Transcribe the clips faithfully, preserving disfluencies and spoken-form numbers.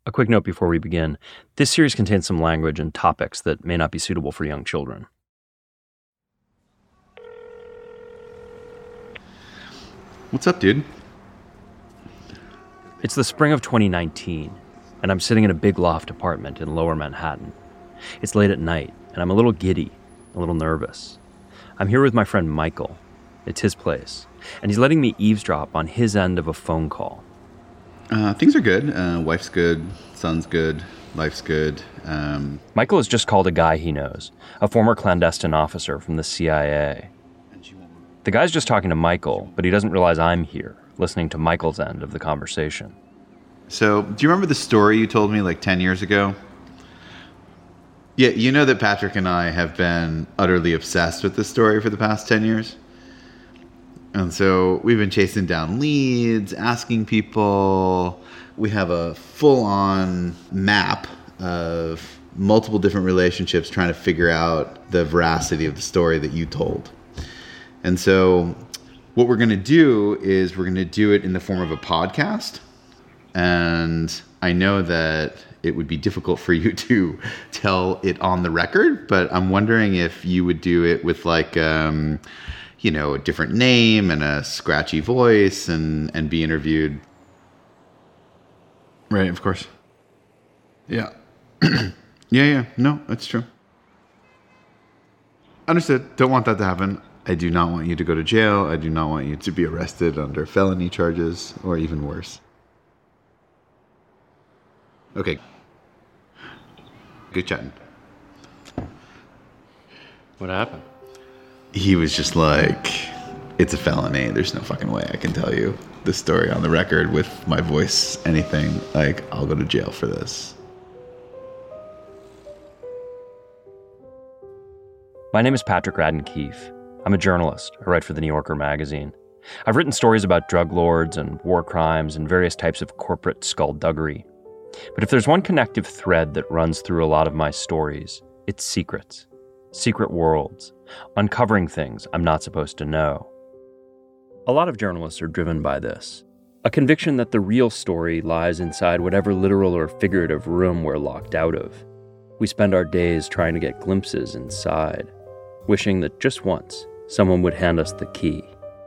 A quick note before we begin. This series contains some language and topics that may not be suitable for young children. What's up, dude? It's the spring of twenty nineteen, and I'm sitting in a big loft apartment in Lower Manhattan. It's late at night, and I'm a little giddy, a little nervous. I'm here with my friend Michael. It's his place, and he's letting me eavesdrop on his end of a phone call. Uh, things are good. Uh, wife's good. Son's good. Life's good. Um, Michael has just called a guy he knows, a former clandestine officer from the C I A. The guy's just talking to Michael, but he doesn't realize I'm here, listening to Michael's end of the conversation. So, do you remember the story you told me like ten years ago? Yeah, you know that Patrick and I have been utterly obsessed with this story for the past ten years? And so we've been chasing down leads, asking people. We have a full-on map of multiple different relationships trying to figure out the veracity of the story that you told. And so what we're going to do is we're going to do it in the form of a podcast. And I know that it would be difficult for you to tell it on the record, but I'm wondering if you would do it with like... Um, you know, a different name and a scratchy voice and, and be interviewed. Right, of course. Yeah. yeah, yeah. No, that's true. Understood. Don't want that to happen. I do not want you to go to jail. I do not want you to be arrested under felony charges or even worse. Okay. Good chatting. What happened? He was just like, it's a felony. There's no fucking way I can tell you this story on the record with my voice, anything. Like, I'll go to jail for this. My name is Patrick Radden Keefe. I'm a journalist. I write for the New Yorker magazine. I've written stories about drug lords and war crimes and various types of corporate skullduggery. But if there's one connective thread that runs through a lot of my stories, it's secrets. Secret worlds. Uncovering things I'm not supposed to know. A lot of journalists are driven by this. A conviction that the real story lies inside whatever literal or figurative room we're locked out of. We spend our days trying to get glimpses inside, wishing that just once someone would hand us the key.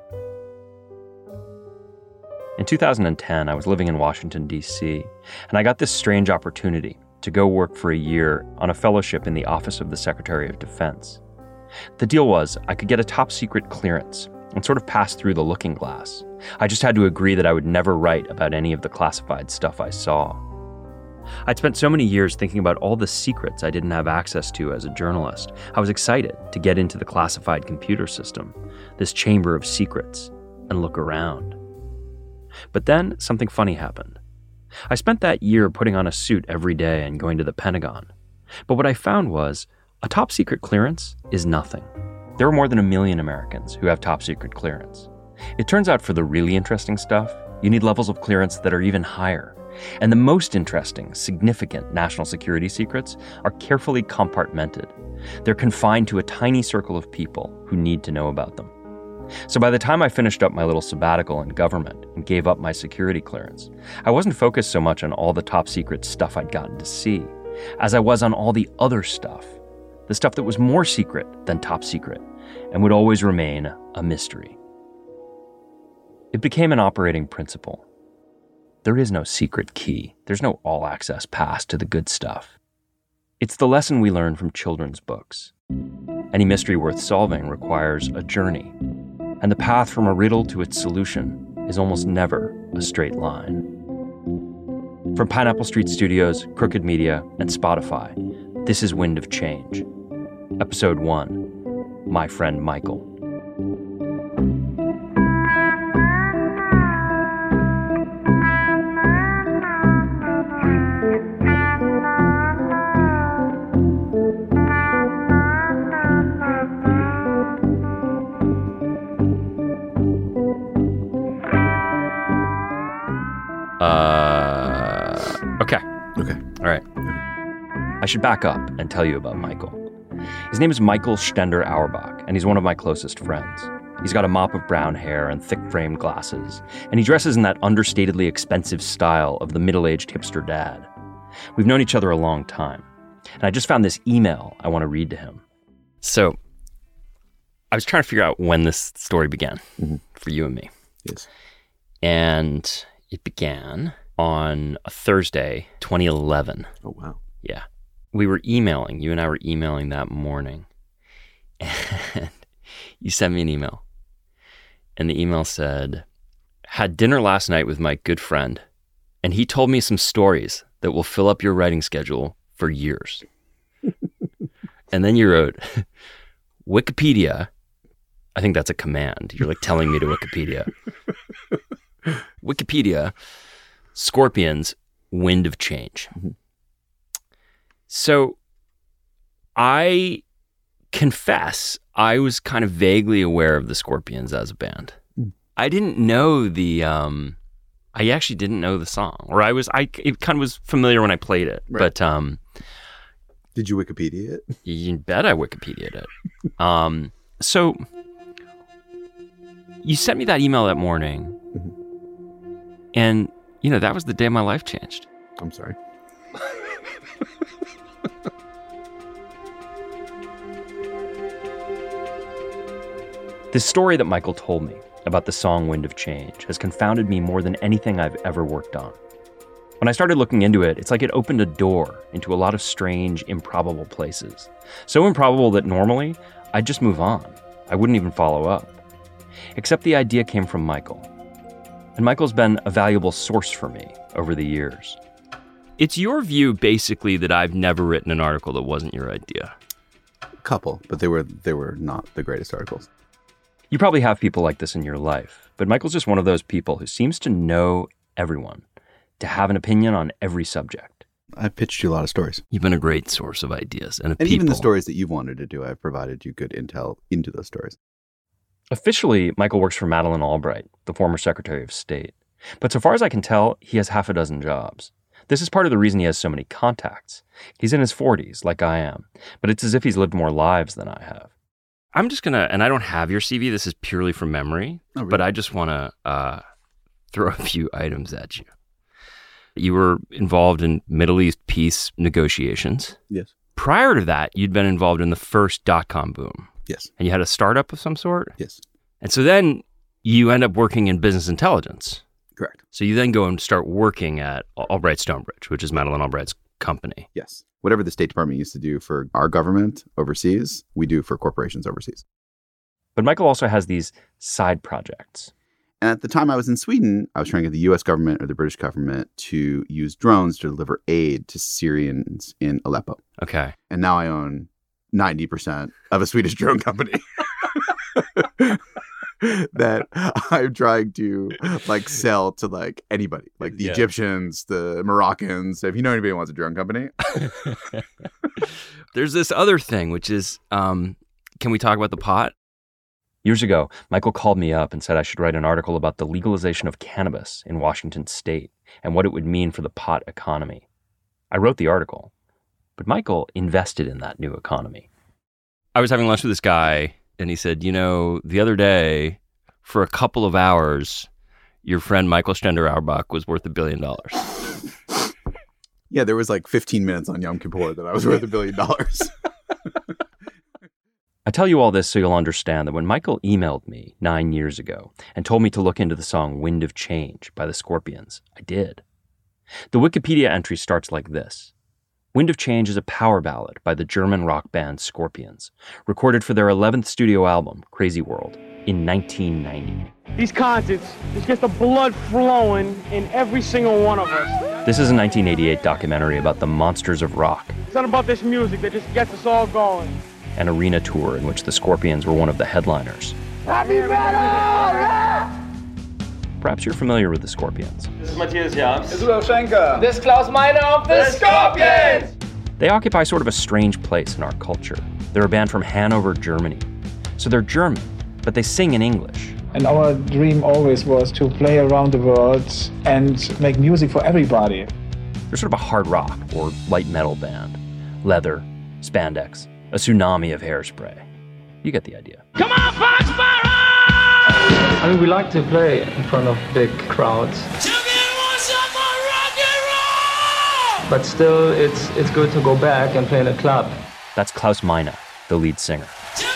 In two thousand ten, I was living in Washington, D C, and I got this strange opportunity to go work for a year on a fellowship in the Office of the Secretary of Defense. The deal was I could get a top secret clearance and sort of pass through the looking glass. I just had to agree that I would never write about any of the classified stuff I saw. I'd spent so many years thinking about all the secrets I didn't have access to as a journalist. I was excited to get into the classified computer system, this chamber of secrets, and look around. But then something funny happened. I spent that year putting on a suit every day and going to the Pentagon. But what I found was a top secret clearance is nothing. There are more than a million Americans who have top secret clearance. It turns out for the really interesting stuff, you need levels of clearance that are even higher. And the most interesting, significant national security secrets are carefully compartmented. They're confined to a tiny circle of people who need to know about them. So by the time I finished up my little sabbatical in government and gave up my security clearance, I wasn't focused so much on all the top secret stuff I'd gotten to see, as I was on all the other stuff. The stuff that was more secret than top secret and would always remain a mystery. It became an operating principle. There is no secret key. There's no all-access pass to the good stuff. It's the lesson we learn from children's books. Any mystery worth solving requires a journey, and the path from a riddle to its solution is almost never a straight line. From Pineapple Street Studios, Crooked Media, and Spotify, this is Wind of Change. Episode one, My Friend Michael. Uh, okay. Okay. All right. I should back up and tell you about Michael. His name is Michael Stender Auerbach, and he's one of my closest friends. He's got a mop of brown hair and thick-framed glasses, and he dresses in that understatedly expensive style of the middle-aged hipster dad. We've known each other a long time. And I just found this email I want to read to him. So I was trying to figure out when this story began mm-hmm. for you and me. Yes. And it began on a Thursday, twenty eleven. Oh, wow. Yeah. We were emailing. You and I were emailing that morning. And you sent me an email. And the email said, had dinner last night with my good friend, and he told me some stories that will fill up your writing schedule for years. And then you wrote, Wikipedia, I think that's a command. You're like telling me to Wikipedia. Wikipedia, Scorpions, Wind of Change. Mm-hmm. So I confess I was kind of vaguely aware of the Scorpions as a band. Mm. I didn't know the, um, I actually didn't know the song, or I was, I it kind of was familiar when I played it, right. but um, did you Wikipedia it? You bet I Wikipedia'd it. um, so you sent me that email that morning, mm-hmm. and you know that was the day my life changed. I'm sorry. This story that Michael told me about the song Wind of Change has confounded me more than anything I've ever worked on. When I started looking into it, it's like it opened a door into a lot of strange, improbable places. So improbable that normally I'd just move on. I wouldn't even follow up. Except the idea came from Michael. And Michael's been a valuable source for me over the years. It's your view, basically, that I've never written an article that wasn't your idea. A couple, but they were they were not the greatest articles. You probably have people like this in your life, but Michael's just one of those people who seems to know everyone, to have an opinion on every subject. I've pitched you a lot of stories. You've been a great source of ideas and of and people. Even the stories that you've wanted to do, I've provided you good intel into those stories. Officially, Michael works for Madeleine Albright, the former Secretary of State. But so far as I can tell, he has half a dozen jobs. This is part of the reason he has so many contacts. He's in his forties, like I am, but it's as if he's lived more lives than I have. I'm just going to, and I don't have your C V, this is purely from memory, oh, really? But I just want to uh, throw a few items at you. You were involved in Middle East peace negotiations. Yes. Prior to that, you'd been involved in the first dot-com boom. Yes. And you had a startup of some sort? Yes. And so then you end up working in business intelligence. Correct. So you then go and start working at Albright Stonebridge, which is Madeleine Albright's company. Yes. Whatever the State Department used to do for our government overseas, we do for corporations overseas. But Michael also has these side projects. And at the time I was in Sweden, I was trying to get the U S government or the British government to use drones to deliver aid to Syrians in Aleppo. Okay. And now I own ninety percent of a Swedish drone company that I'm trying to like sell to like anybody, like the yeah. Egyptians, the Moroccans. If you know anybody who wants a drone company. There's this other thing, which is, um, can we talk about the pot? Years ago, Michael called me up and said I should write an article about the legalization of cannabis in Washington state and what it would mean for the pot economy. I wrote the article, but Michael invested in that new economy. I was having lunch with this guy, and he said, you know, the other day, for a couple of hours, your friend Michael Stender Auerbach was worth a billion dollars. Yeah, there was like fifteen minutes on Yom Kippur that I was worth a billion dollars. I tell you all this so you'll understand that when Michael emailed me nine years ago and told me to look into the song Wind of Change by the Scorpions, I did. The Wikipedia entry starts like this. Wind of Change is a power ballad by the German rock band Scorpions, recorded for their eleventh studio album, Crazy World, in nineteen ninety. These concerts, there's just the blood flowing in every single one of us. This is a nineteen eighty-eight documentary about the monsters of rock. It's not about this music that just gets us all going. An arena tour in which the Scorpions were one of the headliners. Happy metal! Perhaps you're familiar with the Scorpions. This is Matthias Jans. This is Rudolf Schenker. This is Klaus Meine of the Scorpions! They occupy sort of a strange place in our culture. They're a band from Hanover, Germany. So they're German, but they sing in English. And our dream always was to play around the world and make music for everybody. They're sort of a hard rock or light metal band. Leather, spandex, a tsunami of hairspray. You get the idea. Come on, Foxborough! I mean, we like to play in front of big crowds. but still it's it's good to go back and play in a club. That's Klaus Meine, the lead singer.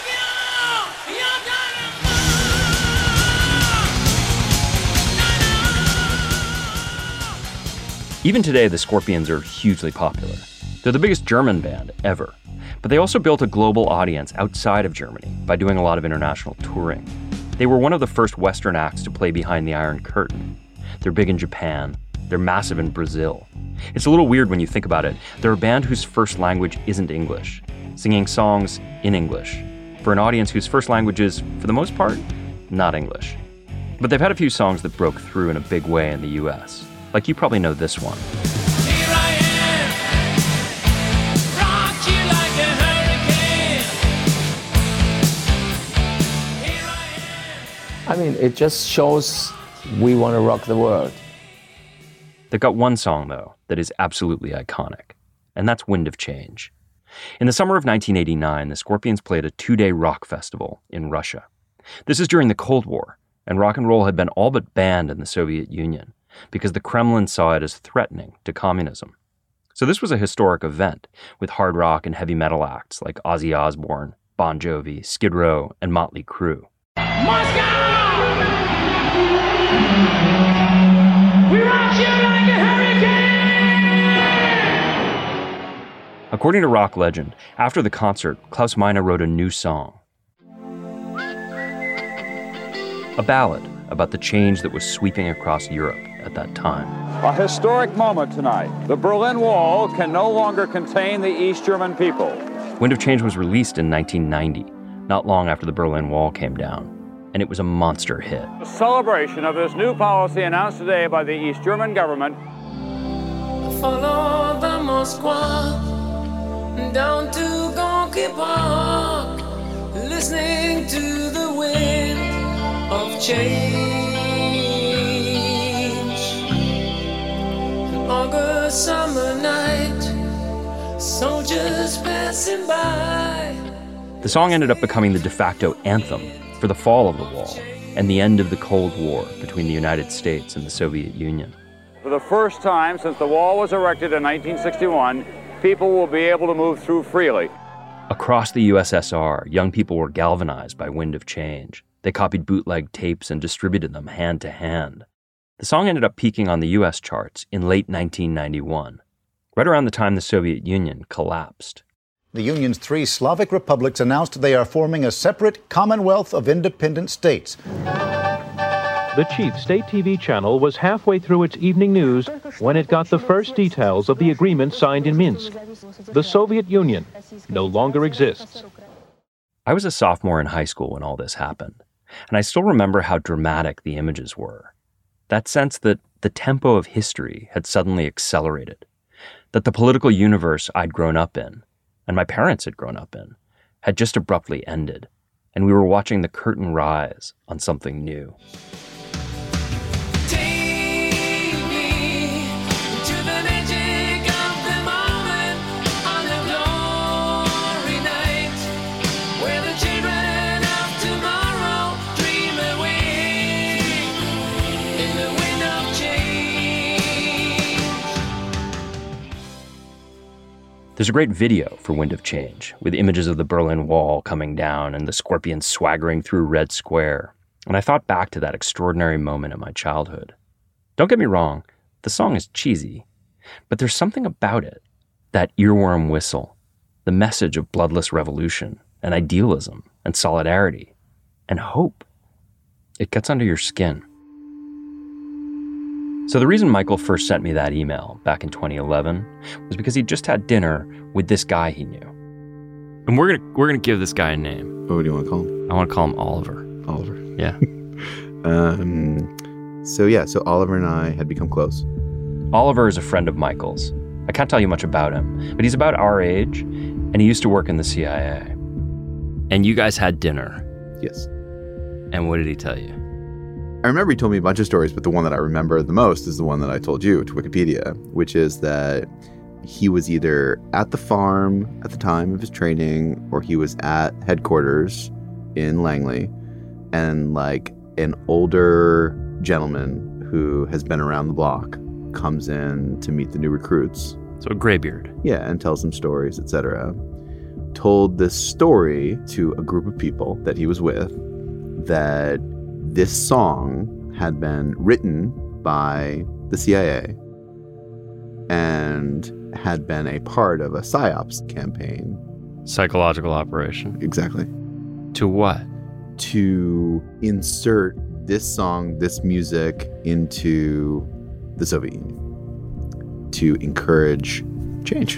Even today, the Scorpions are hugely popular. They're the biggest German band ever, but they also built a global audience outside of Germany by doing a lot of international touring. They were one of the first Western acts to play behind the Iron Curtain. They're big in Japan. They're massive in Brazil. It's a little weird when you think about it. They're a band whose first language isn't English, singing songs in English, for an audience whose first language is, for the most part, not English. But they've had a few songs that broke through in a big way in the U S. Like you probably know this one. Here I am, rock you like a hurricane. Here I am. I mean, it just shows we want to rock the world. They've got one song, though, that is absolutely iconic, and that's Wind of Change. In the summer of nineteen eighty-nine, the Scorpions played a two-day rock festival in Russia. This is during the Cold War, and rock and roll had been all but banned in the Soviet Union, because the Kremlin saw it as threatening to communism. So this was a historic event, with hard rock and heavy metal acts like Ozzy Osbourne, Bon Jovi, Skid Row, and Motley Crue. Moscow! We rock you like a hurricane! According to rock legend, after the concert, Klaus Meine wrote a new song. A ballad about the change that was sweeping across Europe at that time. A historic moment tonight. The Berlin Wall can no longer contain the East German people. Wind of Change was released in nineteen ninety, not long after the Berlin Wall came down, and it was a monster hit. A celebration of this new policy announced today by the East German government. Follow the Moskwa down to Gorky Park, listening to the wind of change. August summer night, soldiers passing by. The song ended up becoming the de facto anthem for the fall of the wall and the end of the Cold War between the United States and the Soviet Union. For the first time since the wall was erected in nineteen sixty-one, people will be able to move through freely. Across the U S S R, young people were galvanized by Wind of Change. They copied bootleg tapes and distributed them hand to hand. The song ended up peaking on the U S charts in late nineteen ninety-one, right around the time the Soviet Union collapsed. The Union's three Slavic republics announced they are forming a separate Commonwealth of Independent States. The chief state T V channel was halfway through its evening news when it got the first details of the agreement signed in Minsk. The Soviet Union no longer exists. I was a sophomore in high school when all this happened, and I still remember how dramatic the images were. That sense that the tempo of history had suddenly accelerated, that the political universe I'd grown up in, and my parents had grown up in, had just abruptly ended, and we were watching the curtain rise on something new. There's a great video for Wind of Change, with images of the Berlin Wall coming down and the Scorpions swaggering through Red Square, and I thought back to that extraordinary moment in my childhood. Don't get me wrong, the song is cheesy, but there's something about it, that earworm whistle, the message of bloodless revolution and idealism and solidarity and hope. It gets under your skin. So the reason Michael first sent me that email back in twenty eleven was because he'd just had dinner with this guy he knew. And we're gonna we're gonna give this guy a name. What do you want to call him? I want to call him Oliver. Oliver. Yeah. um. So yeah. So Oliver and I had become close. Oliver is a friend of Michael's. I can't tell you much about him, but he's about our age, and he used to work in the C I A. And you guys had dinner. Yes. And what did he tell you? I remember he told me a bunch of stories, but the one that I remember the most is the one that I told you to Wikipedia, which is that he was either at the farm at the time of his training or he was at headquarters in Langley, and like an older gentleman who has been around the block comes in to meet the new recruits So a graybeard. Yeah, and tells them stories, et cetera. Told this story to a group of people that he was with that this song had been written by the C I A and had been a part of a PSYOPs campaign. Psychological operation. Exactly. To what? To insert this song, this music into the Soviet Union. To encourage change.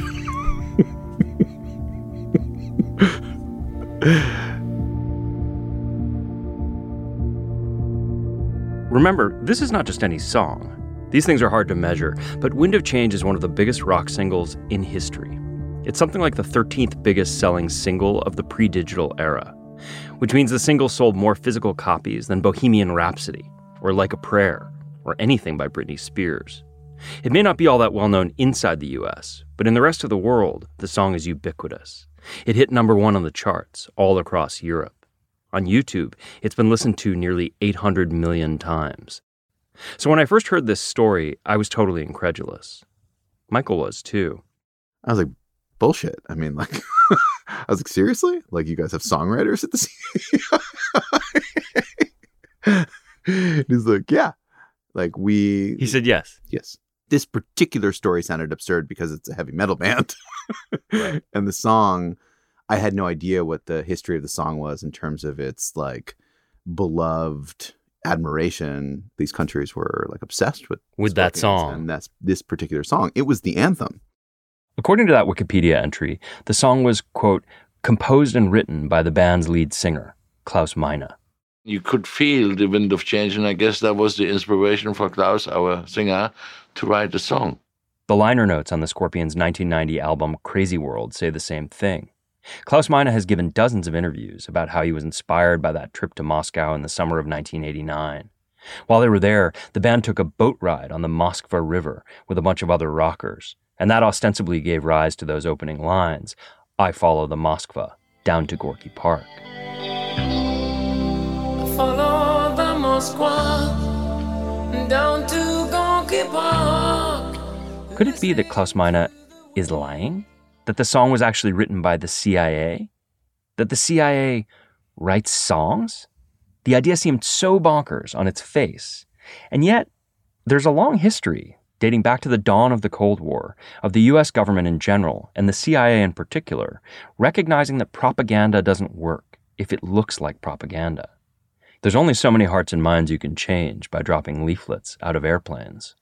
Remember, this is not just any song. These things are hard to measure, but Wind of Change is one of the biggest rock singles in history. It's something like the thirteenth biggest selling single of the pre-digital era, which means the single sold more physical copies than Bohemian Rhapsody, or Like a Prayer, or anything by Britney Spears. It may not be all that well known inside the U S, but in the rest of the world, the song is ubiquitous. It hit number one on the charts all across Europe. On YouTube, it's been listened to nearly eight hundred million times. So when I first heard this story, I was totally incredulous. Michael was too. I was like, bullshit. I mean, like, I was like, seriously? Like, you guys have songwriters at the C I A? He's like, yeah. Like, we... He said yes. Yes. This particular story sounded absurd because it's a heavy metal band. Right. And the song, I had no idea what the history of the song was in terms of its, like, beloved admiration. These countries were, like, obsessed with... With that song. And that's this particular song. It was the anthem. According to that Wikipedia entry, the song was, quote, composed and written by the band's lead singer, Klaus Meine. You could feel the wind of change, and I guess that was the inspiration for Klaus, our singer, to write the song. The liner notes on the Scorpions' nineteen ninety album Crazy World say the same thing. Klaus Meine has given dozens of interviews about how he was inspired by that trip to Moscow in the summer of nineteen eighty-nine. While they were there, the band took a boat ride on the Moskva River with a bunch of other rockers, and that ostensibly gave rise to those opening lines, I follow the Moskva down to Gorky Park. Follow the Moskva down to Gorky Park. Could it be that Klaus Meine is lying? That the song was actually written by the C I A? That the C I A writes songs? The idea seemed so bonkers on its face. And yet, there's a long history, dating back to the dawn of the Cold War, of the U S government in general, and the C I A in particular, recognizing that propaganda doesn't work if it looks like propaganda. There's only so many hearts and minds you can change by dropping leaflets out of airplanes.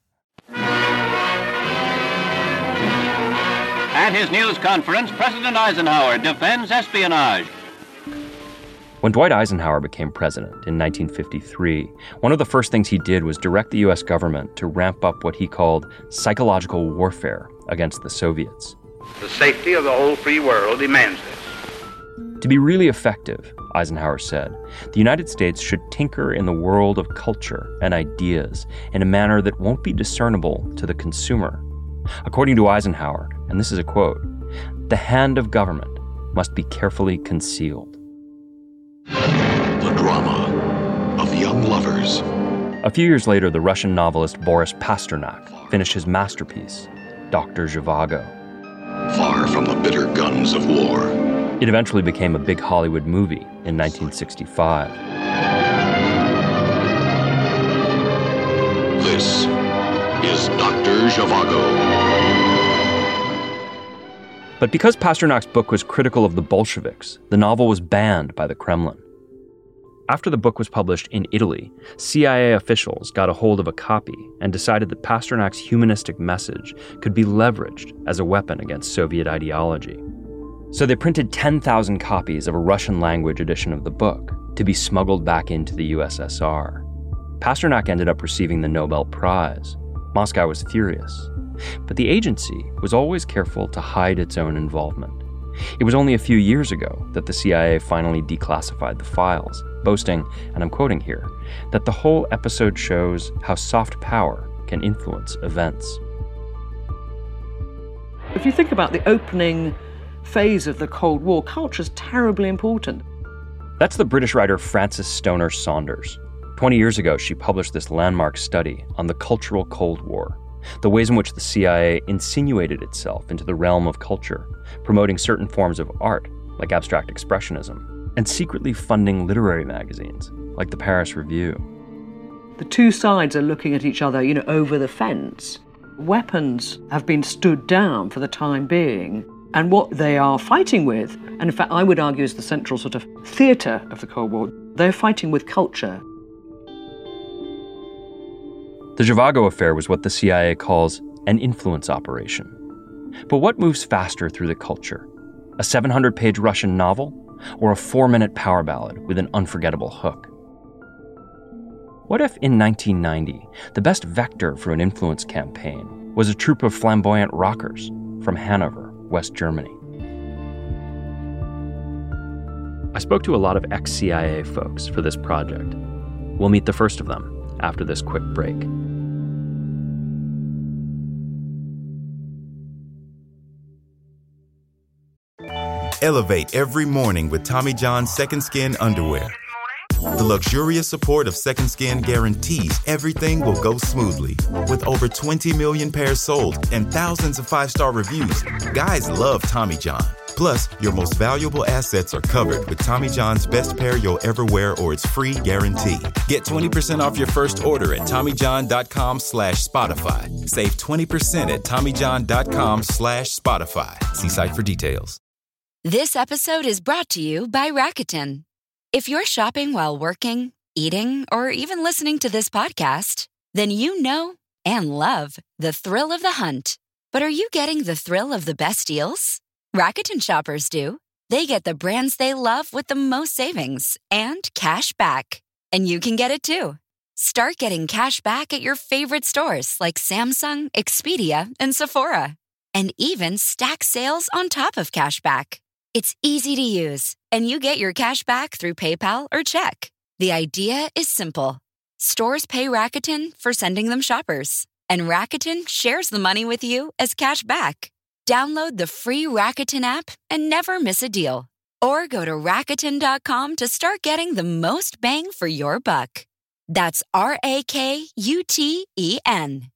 At his news conference, President Eisenhower defends espionage. When Dwight Eisenhower became president in nineteen fifty-three, one of the first things he did was direct the U S government to ramp up what he called psychological warfare against the Soviets. The safety of the whole free world demands this. To be really effective, Eisenhower said, the United States should tinker in the world of culture and ideas in a manner that won't be discernible to the consumer. According to Eisenhower, and this is a quote, the hand of government must be carefully concealed. The drama of young lovers. A few years later, the Russian novelist Boris Pasternak finished his masterpiece, Doctor Zhivago. Far from the bitter guns of war. It eventually became a big Hollywood movie in nineteen sixty-five. This is Doctor Zhivago. But because Pasternak's book was critical of the Bolsheviks, the novel was banned by the Kremlin. After the book was published in Italy, C I A officials got a hold of a copy and decided that Pasternak's humanistic message could be leveraged as a weapon against Soviet ideology. So they printed ten thousand copies of a Russian-language edition of the book to be smuggled back into the U S S R. Pasternak ended up receiving the Nobel Prize. Moscow was furious. But the agency was always careful to hide its own involvement. It was only a few years ago that the C I A finally declassified the files, boasting, and I'm quoting here, that the whole episode shows how soft power can influence events. If you think about the opening phase of the Cold War, culture is terribly important. That's the British writer Frances Stoner Saunders. Twenty years ago, she published this landmark study on the cultural Cold War, the ways in which the C I A insinuated itself into the realm of culture, promoting certain forms of art, like abstract expressionism, and secretly funding literary magazines, like the Paris Review. The two sides are looking at each other, you know, over the fence. Weapons have been stood down for the time being, and what they are fighting with, and in fact I would argue is the central sort of theatre of the Cold War, they're fighting with culture. The Zhivago affair was what the C I A calls an influence operation. But what moves faster through the culture? A seven hundred page Russian novel, or a four minute power ballad with an unforgettable hook? What if in nineteen ninety, the best vector for an influence campaign was a troupe of flamboyant rockers from Hanover, West Germany? I spoke to a lot of ex-C I A folks for this project. We'll meet the first of them after this quick break. Elevate every morning with Tommy John's Second Skin underwear. The luxurious support of Second Skin guarantees everything will go smoothly. With over twenty million pairs sold and thousands of five-star reviews, guys love Tommy John. Plus, your most valuable assets are covered with Tommy John's best pair you'll ever wear or its free guarantee. Get twenty percent off your first order at TommyJohn.com slash Spotify. Save twenty percent at TommyJohn.com slash Spotify. See site for details. This episode is brought to you by Rakuten. If you're shopping while working, eating, or even listening to this podcast, then you know and love the thrill of the hunt. But are you getting the thrill of the best deals? Rakuten shoppers do. They get the brands they love with the most savings and cash back. And you can get it too. Start getting cash back at your favorite stores like Samsung, Expedia, and Sephora. And even stack sales on top of cash back. It's easy to use, and you get your cash back through PayPal or check. The idea is simple. Stores pay Rakuten for sending them shoppers, and Rakuten shares the money with you as cash back. Download the free Rakuten app and never miss a deal. Or go to Rakuten dot com to start getting the most bang for your buck. That's R A K U T E N.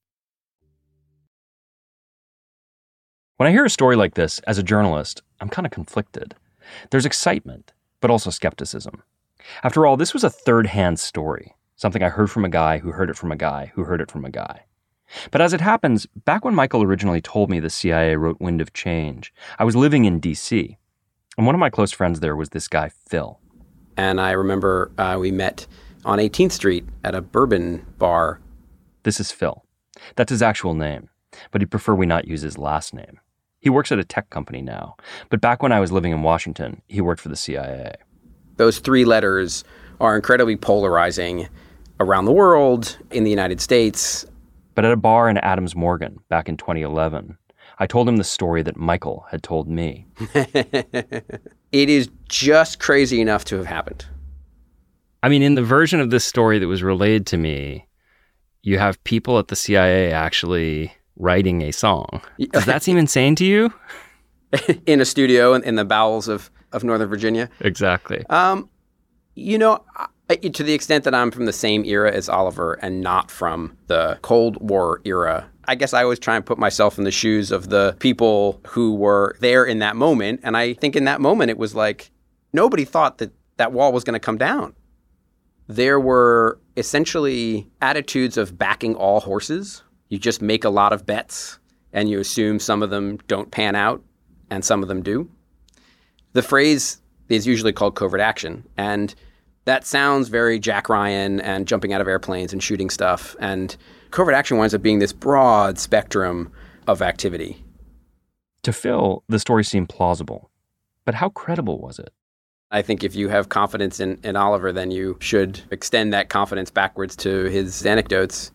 When I hear a story like this, as a journalist, I'm kind of conflicted. There's excitement, but also skepticism. After all, this was a third-hand story, something I heard from a guy who heard it from a guy who heard it from a guy. But as it happens, back when Michael originally told me the C I A wrote Wind of Change, I was living in D C, and one of my close friends there was this guy, Phil. And I remember uh, we met on eighteenth Street at a bourbon bar. This is Phil. That's his actual name, but he'd prefer we not use his last name. He works at a tech company now, but back when I was living in Washington, he worked for the C I A. Those three letters are incredibly polarizing around the world, in the United States. But at a bar in Adams Morgan back in twenty eleven, I told him the story that Michael had told me. It is just crazy enough to have happened. I mean, in the version of this story that was relayed to me, you have people at the C I A actually writing a song. Does that seem insane to you? In a studio in, in the bowels of, of Northern Virginia? Exactly. Um, you know, I, to the extent that I'm from the same era as Oliver and not from the Cold War era, I guess I always try and put myself in the shoes of the people who were there in that moment. And I think in that moment, it was like nobody thought that that wall was going to come down. There were essentially attitudes of backing all horses. You just make a lot of bets and you assume some of them don't pan out and some of them do. The phrase is usually called covert action. And that sounds very Jack Ryan and jumping out of airplanes and shooting stuff. And covert action winds up being this broad spectrum of activity. To Phil, the story seemed plausible. But how credible was it? I think if you have confidence in, in Oliver, then you should extend that confidence backwards to his anecdotes.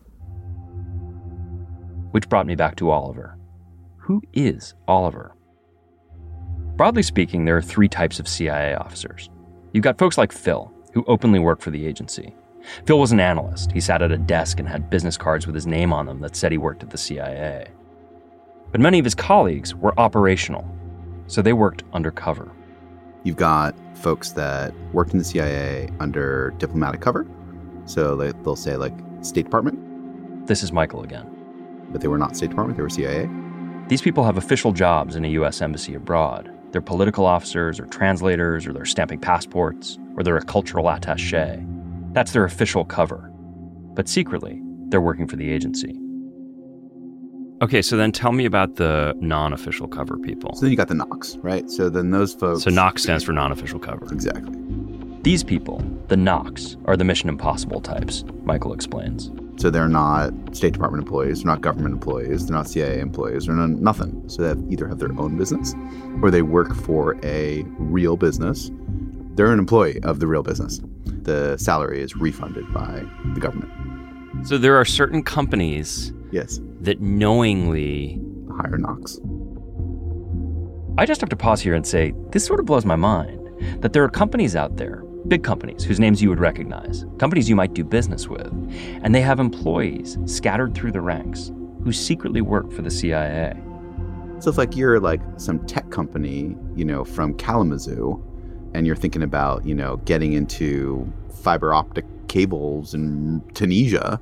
Which brought me back to Oliver. Who is Oliver? Broadly speaking, there are three types of C I A officers. You've got folks like Phil, who openly work for the agency. Phil was an analyst. He sat at a desk and had business cards with his name on them that said he worked at the C I A. But many of his colleagues were operational, so they worked undercover. You've got folks that worked in the C I A under diplomatic cover. So they'll say like State Department. This is Michael again. but they were not State Department, they were C I A. These people have official jobs in a U S embassy abroad. They're political officers or translators, or they're stamping passports, or they're a cultural attaché. That's their official cover. But secretly, they're working for the agency. Okay, so then tell me about the non-official cover people. So then you got the N O C, right? So then those folks... So N O C stands for non-official cover. Exactly. These people, the N O Cs, are the Mission Impossible types, Michael explains. So they're not State Department employees, they're not government employees, they're not C I A employees, they're not, nothing. So they either have their own business or they work for a real business. They're an employee of the real business. The salary is refunded by the government. So there are certain companies yes. that knowingly hire N O Cs. I just have to pause here and say, this sort of blows my mind, that there are companies out there, big companies whose names you would recognize, companies you might do business with, and they have employees scattered through the ranks who secretly work for the C I A. So if like you're like some tech company, you know, from Kalamazoo, and you're thinking about, you know, getting into fiber optic cables in Tunisia,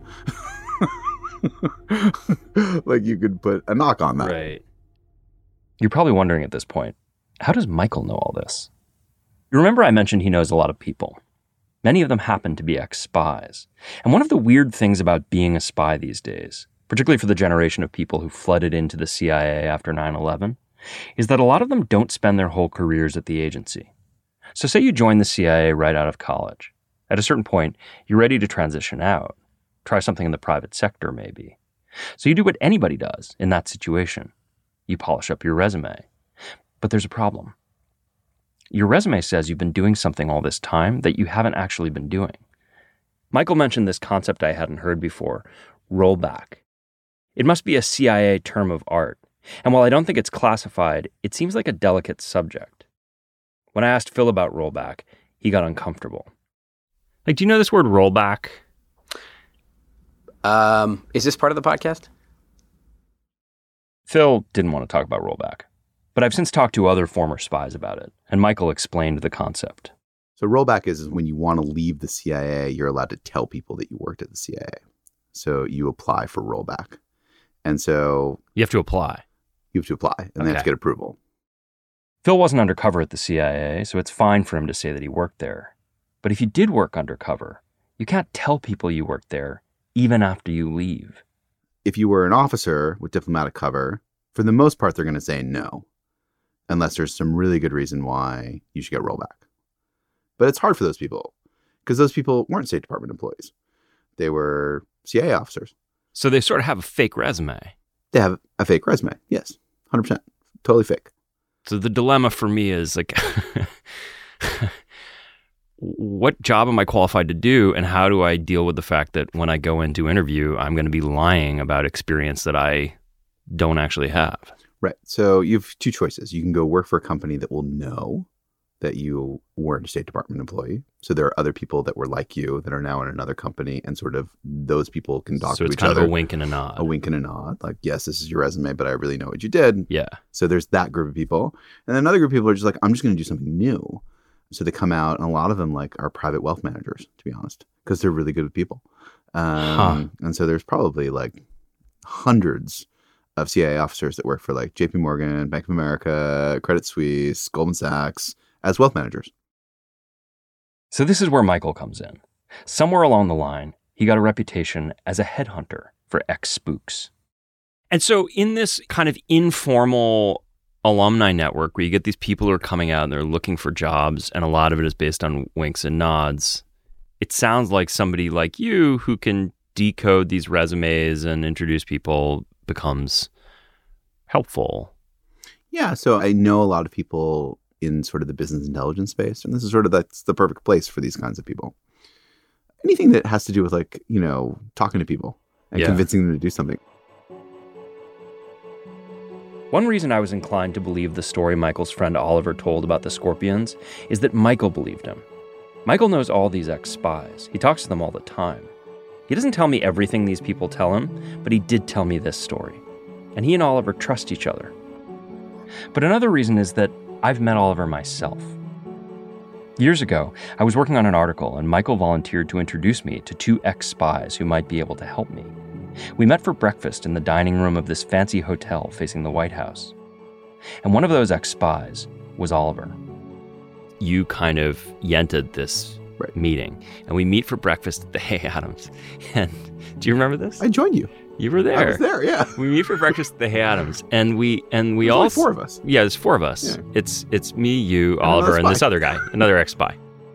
like you could put a knock on that. Right. You're probably wondering at this point, how does Michael know all this? You remember I mentioned he knows a lot of people. Many of them happen to be ex-spies. And one of the weird things about being a spy these days, particularly for the generation of people who flooded into the C I A after nine eleven, is that a lot of them don't spend their whole careers at the agency. So say you join the C I A right out of college. At a certain point, you're ready to transition out. Try something in the private sector, maybe. So you do what anybody does in that situation. You polish up your resume. But there's a problem. Your resume says you've been doing something all this time that you haven't actually been doing. Michael mentioned this concept I hadn't heard before, rollback. It must be a C I A term of art. And while I don't think it's classified, it seems like a delicate subject. When I asked Phil about rollback, he got uncomfortable. Like, do you know this word rollback? Um, is this part of the podcast? Phil didn't want to talk about rollback, but I've since talked to other former spies about it, and Michael explained the concept. So rollback is, is when you want to leave the C I A, you're allowed to tell people that you worked at the C I A. So you apply for rollback. And so... You have to apply. You have to apply, and okay. they have to get approval. Phil wasn't undercover at the C I A, so it's fine for him to say that he worked there. But if you did work undercover, you can't tell people you worked there, even after you leave. If you were an officer with diplomatic cover, for the most part, they're going to say no, unless there's some really good reason why you should get rollback. But it's hard for those people, because those people weren't State Department employees. They were C I A officers. So they sort of have a fake resume. They have a fake resume, yes, one hundred percent. Totally fake. So the dilemma for me is like, what job am I qualified to do, and how do I deal with the fact that when I go into interview, I'm going to be lying about experience that I don't actually have? Right. So you have two choices. You can go work for a company that will know that you weren't a State Department employee. So there are other people that were like you that are now in another company, and sort of those people can talk so to each other. So it's kind of a wink and a nod. A wink and a nod. Like, yes, this is your resume, but I really know what you did. Yeah. So there's that group of people. And then another group of people are just like, I'm just going to do something new. So they come out, and a lot of them like are private wealth managers, to be honest, because they're really good with people. Um, huh. And so there's probably like hundreds of C I A officers that work for like J P Morgan, Bank of America, Credit Suisse, Goldman Sachs, as wealth managers. So this is where Michael comes in. Somewhere along the line, he got a reputation as a headhunter for ex-spooks. And so in this kind of informal alumni network where you get these people who are coming out and they're looking for jobs, and a lot of it is based on winks and nods, it sounds like somebody like you who can decode these resumes and introduce people becomes helpful. Yeah, so I know a lot of people in sort of the business intelligence space, and this is sort of that's the perfect place for these kinds of people. Anything that has to do with, like, you know, talking to people and yeah. convincing them to do something. One reason I was inclined to believe the story Michael's friend Oliver told about the Scorpions is that Michael believed him. Michael knows all these ex-spies. He talks to them all the time. He doesn't tell me everything these people tell him, but he did tell me this story. And he and Oliver trust each other. But another reason is that I've met Oliver myself. Years ago, I was working on an article, and Michael volunteered to introduce me to two ex-spies who might be able to help me. We met for breakfast in the dining room of this fancy hotel facing the White House. And one of those ex-spies was Oliver. You kind of yented this right. meeting, and we meet for breakfast at the Hay Adams. And do you remember this? I joined you. You were there. I was there, yeah. We meet for breakfast at the Hay Adams, and we and we There's all only four of us. Yeah, there's four of us. Yeah. It's it's me, you, And Oliver, another and this spy. other guy, another ex-spy.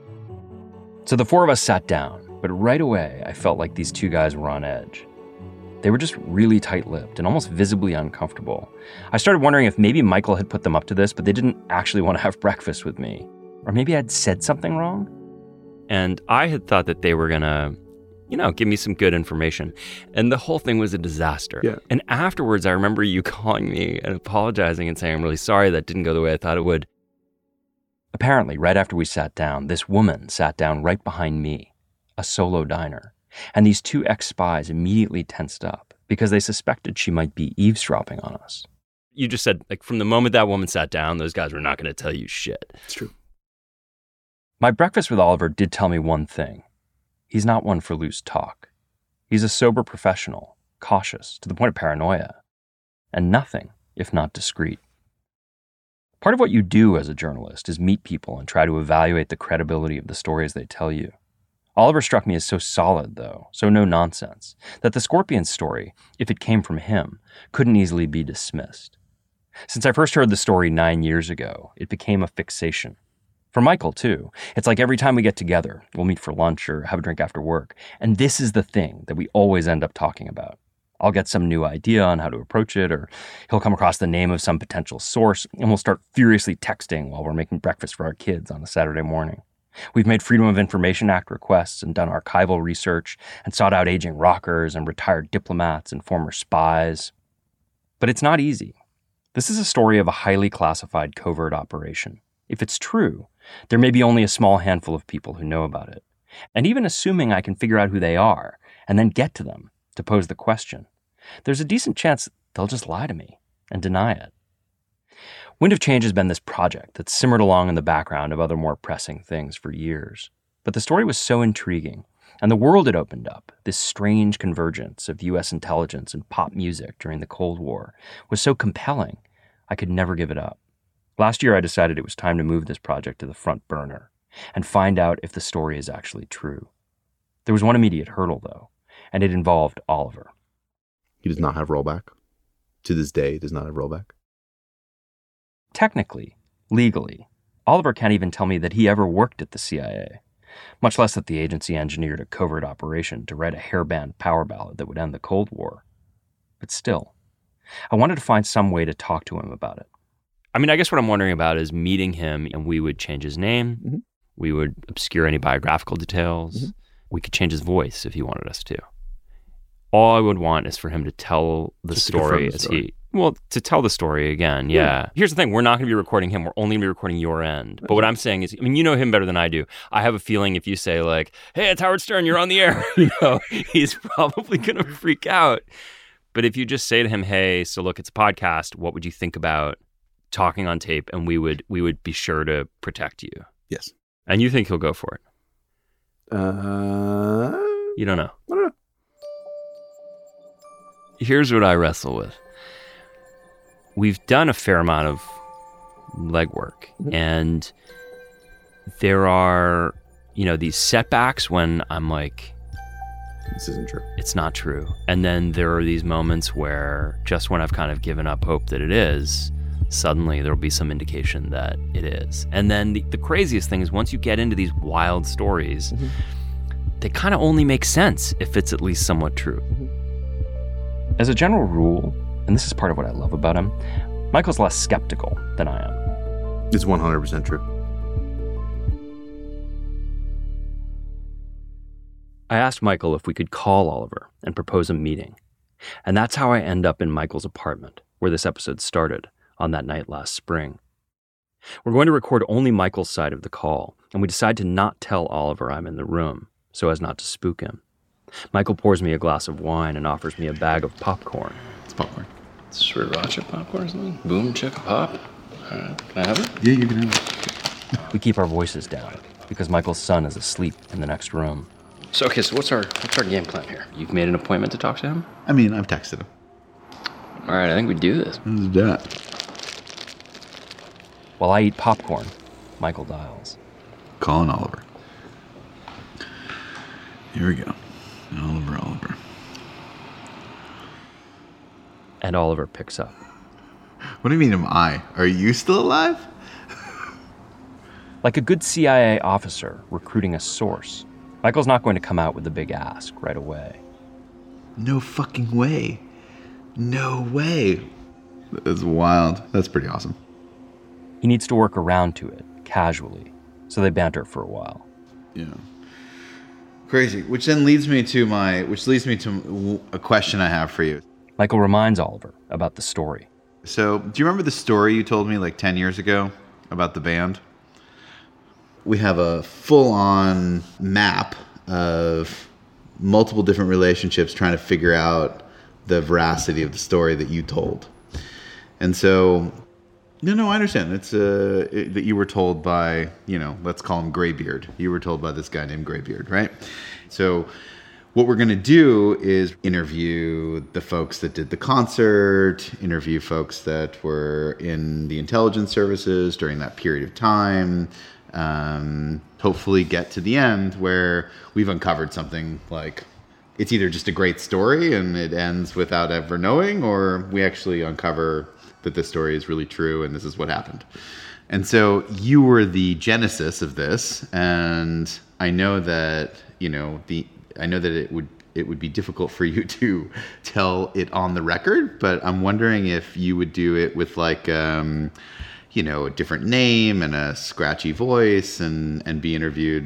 So the four of us sat down, but right away I felt like these two guys were on edge. They were just really tight-lipped and almost visibly uncomfortable. I started wondering if maybe Michael had put them up to this, but they didn't actually want to have breakfast with me. Or maybe I'd said something wrong. And I had thought that they were gonna, you know, give me some good information. And the whole thing was a disaster. Yeah. And afterwards, I remember you calling me and apologizing and saying, I'm really sorry that didn't go the way I thought it would. Apparently, right after we sat down, this woman sat down right behind me, a solo diner. And these two ex-spies immediately tensed up because they suspected she might be eavesdropping on us. You just said, like, from the moment that woman sat down, those guys were not going to tell you shit. It's true. My breakfast with Oliver did tell me one thing. He's not one for loose talk. He's a sober professional, cautious to the point of paranoia, and nothing if not discreet. Part of what you do as a journalist is meet people and try to evaluate the credibility of the stories they tell you. Oliver struck me as so solid, though, so no nonsense, that the Scorpion story, if it came from him, couldn't easily be dismissed. Since I first heard the story nine years ago, it became a fixation. For Michael, too. It's like every time we get together, we'll meet for lunch or have a drink after work, and this is the thing that we always end up talking about. I'll get some new idea on how to approach it, or he'll come across the name of some potential source, and we'll start furiously texting while we're making breakfast for our kids on a Saturday morning. We've made Freedom of Information Act requests and done archival research and sought out aging rockers and retired diplomats and former spies. But it's not easy. This is a story of a highly classified covert operation. If it's true, there may be only a small handful of people who know about it. And even assuming I can figure out who they are and then get to them to pose the question, there's a decent chance they'll just lie to me and deny it. Wind of Change has been this project that's simmered along in the background of other more pressing things for years. But the story was so intriguing, and the world it opened up, this strange convergence of U S intelligence and pop music during the Cold War, was so compelling, I could never give it up. Last year, I decided it was time to move this project to the front burner and find out if the story is actually true. There was one immediate hurdle, though, and it involved Oliver. He does not have rollback. To this day, he does not have rollback. Technically, legally, Oliver can't even tell me that he ever worked at the C I A, much less that the agency engineered a covert operation to write a hairband power ballad that would end the Cold War. But still, I wanted to find some way to talk to him about it. I mean, I guess what I'm wondering about is meeting him, and we would change his name. Mm-hmm. We would obscure any biographical details. Mm-hmm. We could change his voice if he wanted us to. All I would want is for him to tell the Just to story confirm the as story. he... Well, to tell the story again, yeah. Yeah. Here's the thing. We're not going to be recording him. We're only going to be recording your end. But what I'm saying is, I mean, you know him better than I do. I have a feeling if you say, like, hey, it's Howard Stern, you're on the air, you know, he's probably going to freak out. But if you just say to him, hey, so look, it's a podcast. What would you think about talking on tape? And we would we would be sure to protect you. Yes. And you think he'll go for it? Uh, You don't know. I don't know. Here's what I wrestle with. We've done a fair amount of legwork, Mm-hmm. and there are, you know, these setbacks when I'm like, This isn't true. it's not true. And then there are these moments where just when I've kind of given up hope that it is, suddenly there'll be some indication that it is. And then the, the craziest thing is once you get into these wild stories, Mm-hmm. they kind of only make sense if it's at least somewhat true. Mm-hmm. As a general rule, and this is part of what I love about him, Michael's less skeptical than I am. It's one hundred percent true. I asked Michael if we could call Oliver and propose a meeting. And that's how I end up in Michael's apartment, where this episode started, on that night last spring. We're going to record only Michael's side of the call, and we decide to not tell Oliver I'm in the room, so as not to spook him. Michael pours me a glass of wine and offers me a bag of popcorn. It's popcorn. Sriracha popcorn or something? Boom, chicka pop. All right, can I have it? Yeah, you can have it. We keep our voices down, because Michael's son is asleep in the next room. So, okay, so what's our what's our game plan here? You've made an appointment to talk to him? I mean, I've texted him. All right, I think we do this. Let's do that. While I eat popcorn, Michael dials. Calling Oliver. Here we go. Oliver, Oliver. And Oliver picks up. What do you mean, am I? Are you still alive? Like a good C I A officer recruiting a source, Michael's not going to come out with a big ask right away. No fucking way. No way. That's wild. That's pretty awesome. He needs to work around to it, casually, so they banter for a while. Yeah. Crazy. Which then leads me to my, which leads me to a question I have for you. Michael reminds Oliver about the story. So, do you remember the story you told me like ten years ago about the band? We have a full-on map of multiple different relationships trying to figure out the veracity of the story that you told. And so, no, no, I understand. It's uh, it, that you were told by, you know, let's call him Graybeard. You were told by this guy named Graybeard, right? So what we're going to do is interview the folks that did the concert, interview folks that were in the intelligence services during that period of time, um, hopefully get to the end where we've uncovered something like it's either just a great story and it ends without ever knowing, or we actually uncover that this story is really true and this is what happened. And so you were the genesis of this, and I know that, you know, the I know that it would it would be difficult for you to tell it on the record, but I'm wondering if you would do it with like um, you know, a different name and a scratchy voice and, and be interviewed.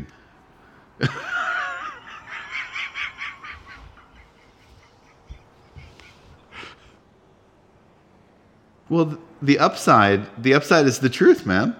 Well, the upside, the upside is the truth, man.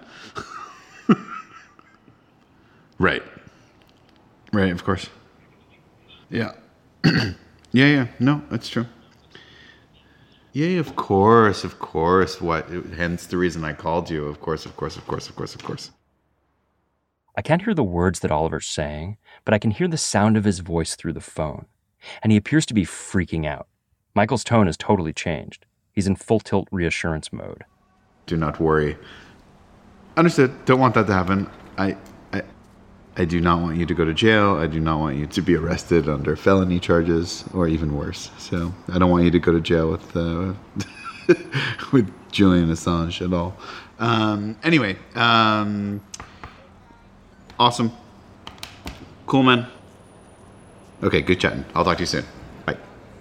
Right. Right, of course. Yeah. yeah, yeah. No, that's true. Yeah, of course, of course. What? Hence the reason I called you. Of course, of course, of course, of course, of course. I can't hear the words that Oliver's saying, but I can hear the sound of his voice through the phone. And he appears to be freaking out. Michael's tone has totally changed. He's in full tilt reassurance mode. Do not worry. Understood. Don't want that to happen. I, I, I do not want you to go to jail. I do not want you to be arrested under felony charges or even worse. So I don't want you to go to jail with uh, with Julian Assange at all. Um, anyway, um, awesome. Cool, man. Okay, good chatting. I'll talk to you soon. Bye.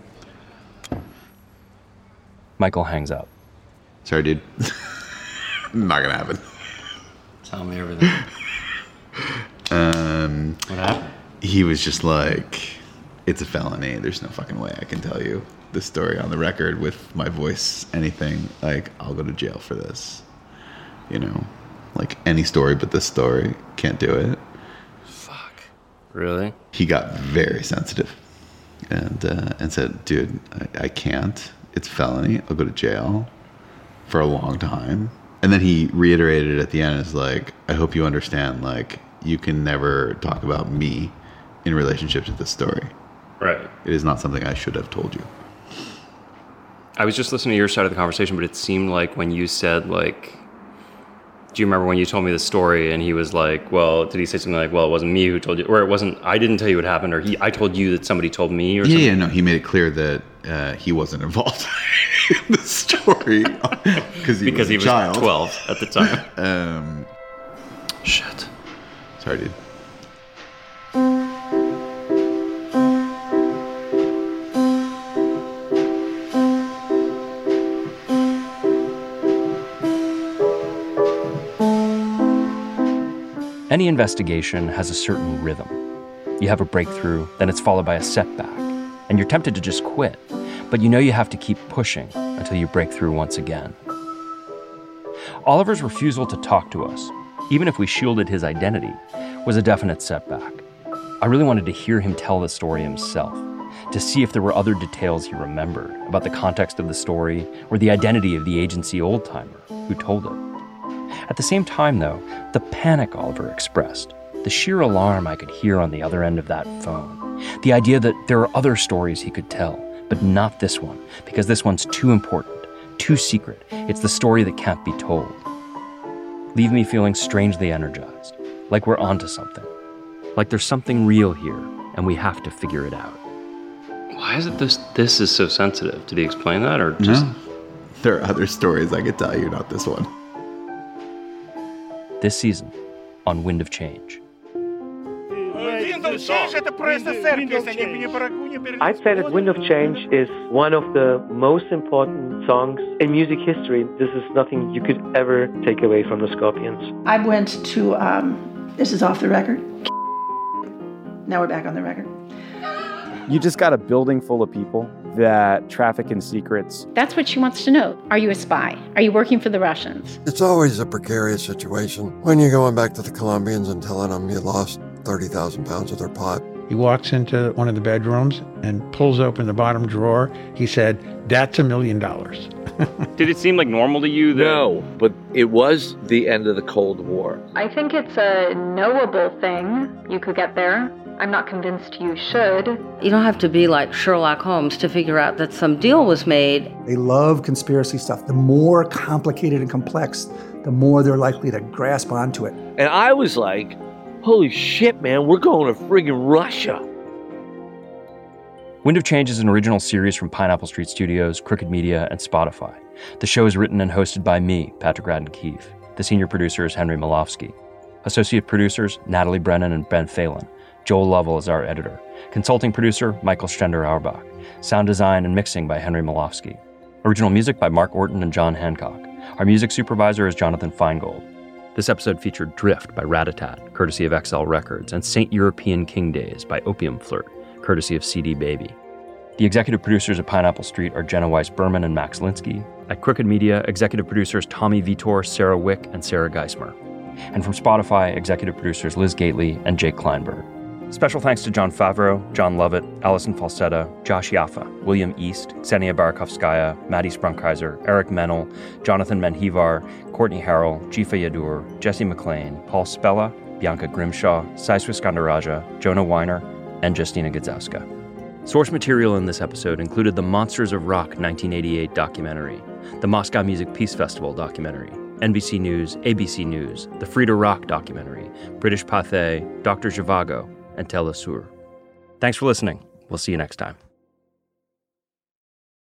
Michael hangs up. Sorry, dude. Not gonna happen. Tell me everything. Um, what happened? He was just like, it's a felony. There's no fucking way I can tell you the story on the record with my voice, anything. Like, I'll go to jail for this. You know, like any story but this story. Can't do it. Fuck. Really? He got very sensitive and uh, and said, dude, I, I can't. It's a felony. I'll go to jail for a long time. And then he reiterated it at the end. It's like, I hope you understand, like, you can never talk about me in relationship to this story. Right. It is not something I should have told you. I was just listening to your side of the conversation, but it seemed like when you said, like, do you remember when you told me the story and he was like, well, did he say something like, well, it wasn't me who told you, or it wasn't, I didn't tell you what happened, or he, I told you that somebody told me, or yeah, something? Yeah, no, he made it clear that uh, he wasn't involved in the story because he because was a he was child. twelve at the time. um, Shit. Sorry, dude. Any investigation has a certain rhythm. You have a breakthrough, then it's followed by a setback, and you're tempted to just quit, but you know you have to keep pushing until you break through once again. Oliver's refusal to talk to us, even if we shielded his identity, was a definite setback. I really wanted to hear him tell the story himself, to see if there were other details he remembered about the context of the story or the identity of the agency old-timer who told it. At the same time, though, the panic Oliver expressed, The sheer alarm I could hear on the other end of that phone. The idea that there are other stories he could tell, but not this one, because this one's too important, too secret. It's the story that can't be told. Leave me feeling strangely energized, like we're onto something. Like there's something real here, and we have to figure it out. Why is it this this is so sensitive? Did he explain that, or just... No. There are other stories I could tell you, not this one. This season on Wind of Change. I'd say that Wind of Change is one of the most important songs in music history. This is nothing you could ever take away from the Scorpions. I went to, um, this is off the record. Now we're back on the record. You just got a building full of people that traffic in secrets. That's what she wants to know. Are you a spy? Are you working for the Russians? It's always a precarious situation when you're going back to the Colombians and telling them you lost thirty thousand pounds of their pot. He walks into one of the bedrooms and pulls open the bottom drawer. He said, "That's a million dollars." Did it seem like normal to you? That- no, but it was the end of the Cold War. I think it's a knowable thing. You could get there. I'm not convinced you should. You don't have to be like Sherlock Holmes to figure out that some deal was made. They love conspiracy stuff. The more complicated and complex, the more they're likely to grasp onto it. And I was like, holy shit, man, we're going to friggin' Russia. Wind of Change is an original series from Pineapple Street Studios, Crooked Media, and Spotify. The show is written and hosted by me, Patrick Radden-Keefe. The senior producer is Henry Malofsky. Associate producers, Natalie Brennan and Ben Phelan. Joel Lovell is our editor. Consulting producer, Michael Stender-Auerbach. Sound design and mixing by Henry Malofsky. Original music by Mark Orton and John Hancock. Our music supervisor is Jonathan Feingold. This episode featured Drift by Ratatat, courtesy of X L Records, and Saint European King Days by Opium Flirt, courtesy of C D Baby. The executive producers of Pineapple Street are Jenna Weiss-Berman and Max Linsky. At Crooked Media, executive producers Tommy Vitor, Sarah Wick, and Sarah Geismer. And from Spotify, executive producers Liz Gately and Jake Kleinberg. Special thanks to John Favreau, John Lovett, Allison Falsetta, Josh Yaffa, William East, Ksenia Barakovskaya, Maddie Sprunkheiser, Eric Mennel, Jonathan Menjivar, Courtney Harrell, Jifa Yadur, Jesse McLean, Paul Spella, Bianca Grimshaw, Saiswa Skandaraja, Jonah Weiner, and Justina Gadzowska. Source material in this episode included the Monsters of Rock nineteen eighty-eight documentary, the Moscow Music Peace Festival documentary, N B C News, A B C News, the Frida Rock documentary, British Pathé, Doctor Zhivago, and Tel Assur. Thanks for listening. We'll see you next time.